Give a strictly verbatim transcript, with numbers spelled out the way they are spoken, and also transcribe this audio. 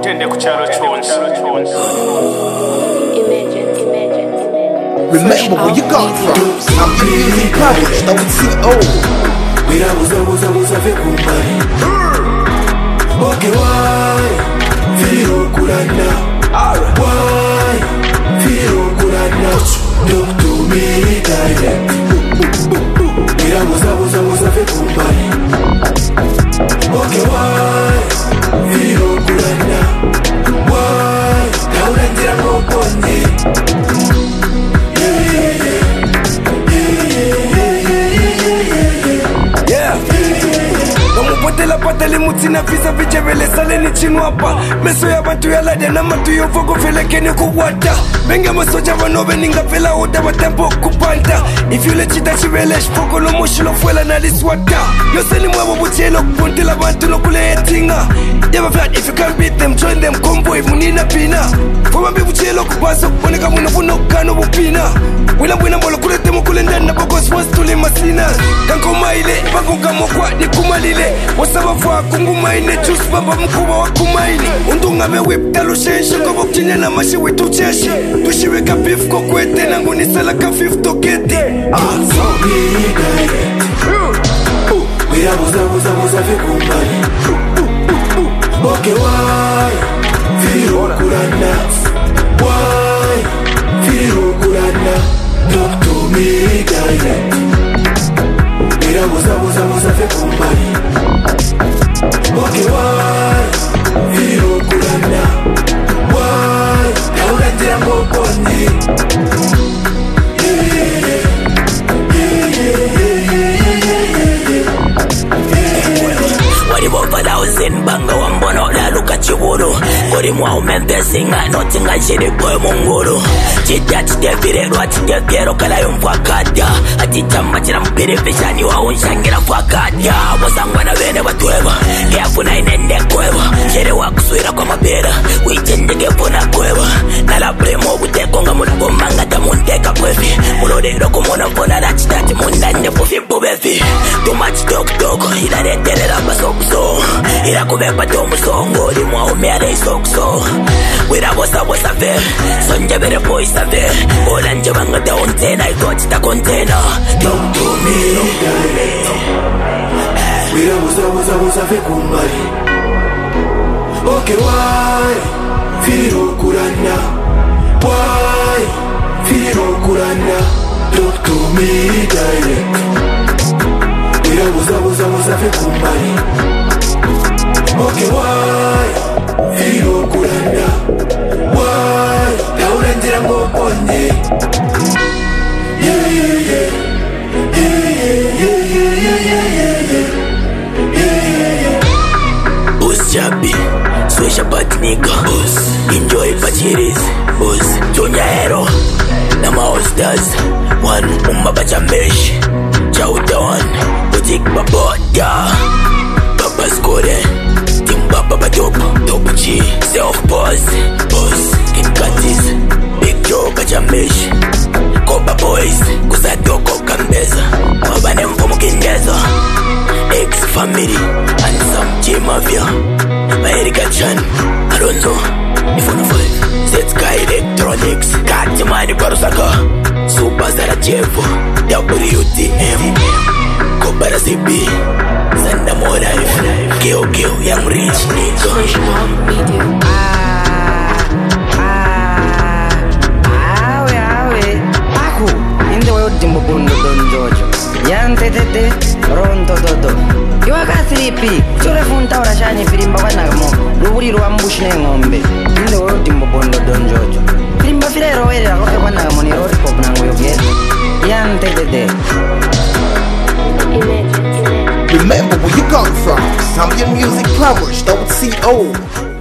Tende kuchalo chonsi. Remember where you come from. I'm the music powers, no C O. Mira buza buza buza fe kumbali. Okay why? Firo kulana. Why? Firo kulana. Talk to me direct. Mira buza buza buza fe kumbali. Okay why? Firo kulana. Why? Kauna njira mopone. Potela pateli mutina visa vichevele sale ni chinwapa meso ya bantu ya lade na matu yofogo vele kene kuwata benga masoja vanove ninga vela oda watempo kupanta if you let chita chivele shpoko lo moshilo fuela na liswata yose ni mwabo buchelo kupontela bantu lo kule etinga Never flat if you can't beat them join them convoy munina pina Foma mbi buchelo kupaso kuponeka muna funo kano bupina Wila mwina mbolo kule temo kule ndani na boko swaz tuli masina Kanko maile bango kamo kwa ni kumalile Wasaba fwa kungumaine chus baba mkuba wa kumaini Undunga me whip talo shenshe Kobo kinya na mashi wetu cheshi Tushiwe ka beef kokwete Nangu ni sala ka fifth tokete Ah, so me direct Wira buza buza buza fi kumbali Okay why? Firo kulana. Why? Firo kulana. Talk to me direct Wira buza buza buza fi kumbali Okay why? Firo kulana. Why? Kauna njira mopone. Yeah, yeah, yeah. Yeah, yeah, yeah, yeah, yeah, yeah. What about for thousand banga wambono la luka chiburu Kori mwa umente singa noti nga shiri kwe munguru Chita chite vire rwa chite kero kala yumfwa kada Ati chamba chira mpiri fishani wa unshangira fwa kada Wasangwa na vene watueva Kiafuna inende kweva Shere wa kusuira kwa mapera Wichende kefuna kweva Nala premo butekonga muna kumanga tamunteka kwefi Mulodero kumuna mfona na chitati mundande pufi mpubefi Too much talk talk Ila retelera basokso Ila kubepa tomu songo Limwa umeare isokso Wira bosa bosa ve Sonja bere poisa ve Ola nje banga da ontena Ikochita kontena Talk to me Wira bosa bosa bosa ve kumbali Okay why? Firo kulana. Why? Firo kulana. Talk to me direct Wira bosa bosa bosa ve kumbali Okay why? Firo kulana. Why? Kauna njira mopone. Yeah, yeah, yeah. Yeah, yeah, yeah, yeah, yeah, yeah, yeah. Yeah, yeah, yeah. Boss Chabi Swesha Patnika Boss Enjoy Pachiris Boss Junior Hero Nama All Stars One Umba Bachamesh Chauta One Butik Baboda Baba Skore Timba Baba Dope Dope G Self Boss Boss Kid Katis Big Joe Bachamesh Koba Boys Kusadoko Kambeza Wabane Mfumu Kindeza X-Family and some J-Mafia America Chan Alonzo Ifuna five Z-Sky Electronics Katimani Parusaka Super Sarajevo W T M Kobara C B Sanda Morife Keo Keo Young Rich Nigga Ah Ah Awe awe Aku Inde wewe timbo bondo don jojo Yante tete Ronto dodo Iwa kasiripi Chore funta ora shani firimba wanagamo Luburi ruwa mbushi ne ngombe Inde wewe timbo bondo don jojo Firimba file roere la koke wanagamo ni rori pop nangu yoge Yante tete Remember where you come from. I'm your music powers, don't C O.